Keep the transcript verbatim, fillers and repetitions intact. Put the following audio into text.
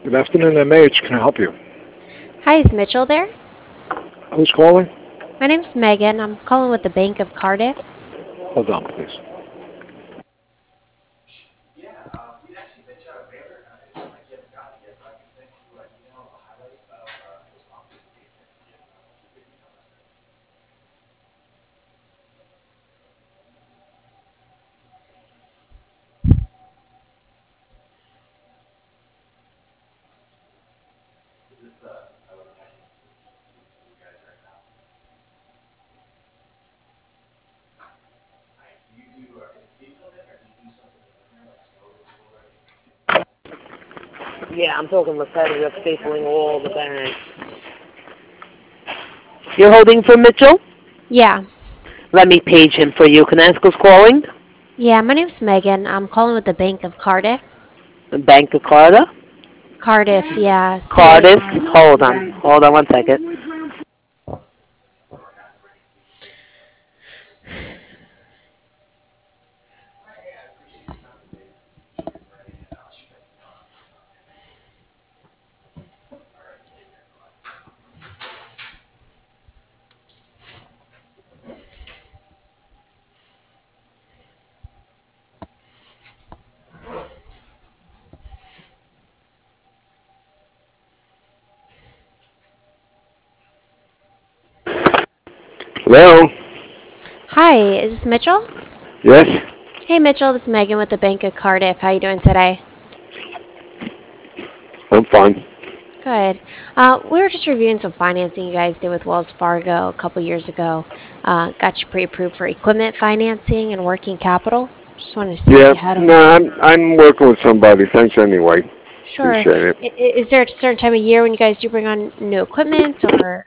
Good afternoon, M H. Can I help you? Hi, is Mitchell there? Who's calling? My name's Megan. I'm calling with the Bank of Cardiff. Hold on, please. Yeah, I'm talking repetitive stapling all the banks. You're holding for Mitchell? Yeah. Let me page him for you. Can I ask who's calling? Yeah, my name's Megan. I'm calling with the Bank of Cardiff. Bank of Carter? Cardiff, yeah. C A. Cardiff? Hold on. Hold on one second. Hello? Hi, is this Mitchell? Yes? Hey, Mitchell. This is Megan with the Bank of Cardiff. How you doing today? I'm fine. Good. Uh, we were just reviewing some financing you guys did with Wells Fargo a couple years ago. Uh, got you pre-approved for equipment financing and working capital. Just wanted to see if Yeah, you had no, a... I'm, I'm working with somebody. Thanks anyway. Sure. Appreciate it. I- i- Is there a certain time of year when you guys do bring on new equipment, or